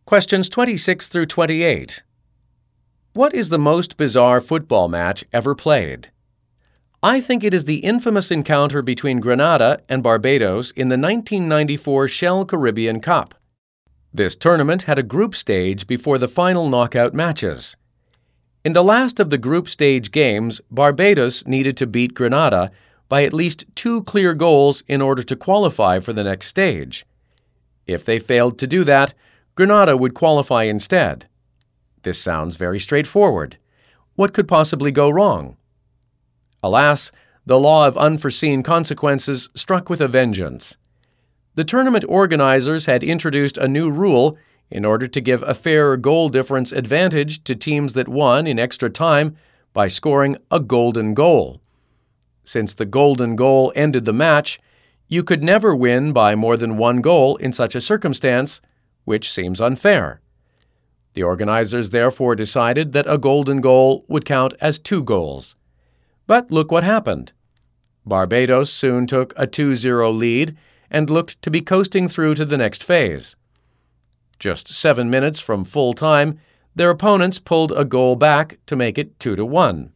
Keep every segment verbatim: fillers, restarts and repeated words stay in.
Questions twenty-six through twenty-eight. What is the most bizarre football match ever played? I think it is the infamous encounter between Grenada and Barbados in the nineteen ninety-four Shell Caribbean Cup. This tournament had a group stage before the final knockout matches. In the last of the group stage games, Barbados needed to beat Grenada by at least two clear goals in order to qualify for the next stage. If they failed to do that, Grenada would qualify instead. This sounds very straightforward. What could possibly go wrong? Alas, the law of unforeseen consequences struck with a vengeance. The tournament organizers had introduced a new rule in order to give a fairer goal difference advantage to teams that won in extra time by scoring a golden goal. Since the golden goal ended the match, you could never win by more than one goal in such a circumstance, which seems unfair. The organizers therefore decided that a golden goal would count as two goals. But look what happened. Barbados soon took a two zero lead and looked to be coasting through to the next phase. Just seven minutes from full time, their opponents pulled a goal back to make it two to one.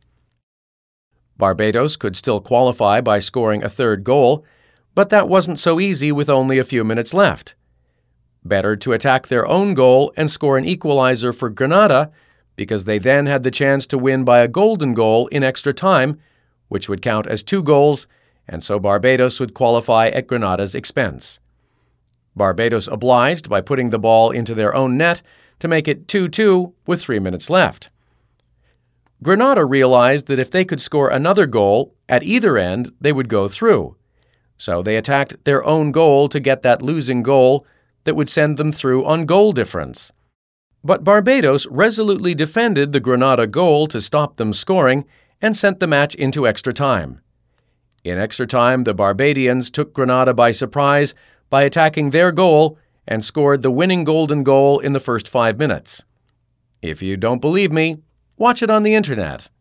Barbados could still qualify by scoring a third goal, but that wasn't so easy with only a few minutes left. Better to attack their own goal and score an equalizer for Grenada, because they then had the chance to win by a golden goal in extra time, which would count as two goals, and so Barbados would qualify at Grenada's expense. Barbados obliged by putting the ball into their own net to make it two two with three minutes left. Grenada realized that if they could score another goal at either end, they would go through. So they attacked their own goal to get that losing goal that would send them through on goal difference. But Barbados resolutely defended the Grenada goal to stop them scoring and sent the match into extra time. In extra time, the Barbadians took Grenada by surprise by attacking their goal and scored the winning golden goal in the first five minutes. If you don't believe me, watch it on the internet.